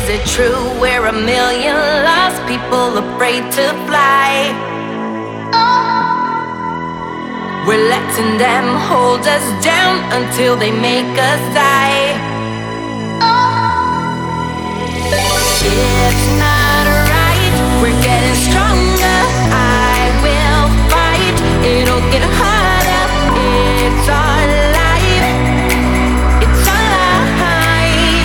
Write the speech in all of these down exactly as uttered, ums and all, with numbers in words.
Is it true we're a million lost people afraid to fly? We're letting them hold us down until they make us die. It's not right, we're getting stronger. I will fight, it'll get harder. It's our life, it's our life.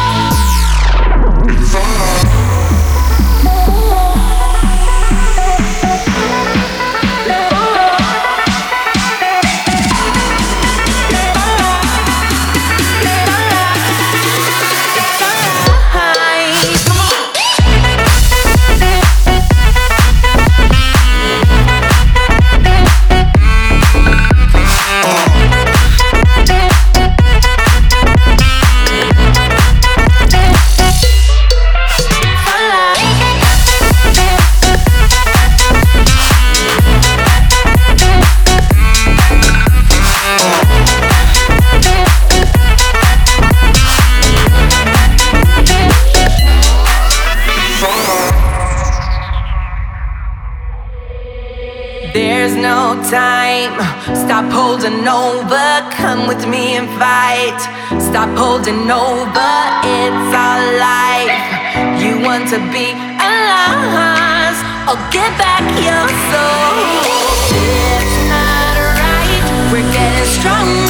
It's our life. There's no time, stop holding over. Come with me and fight. Stop holding over, it's our life. You want to be alive, I'll get back your soul. It's not right, we're getting stronger.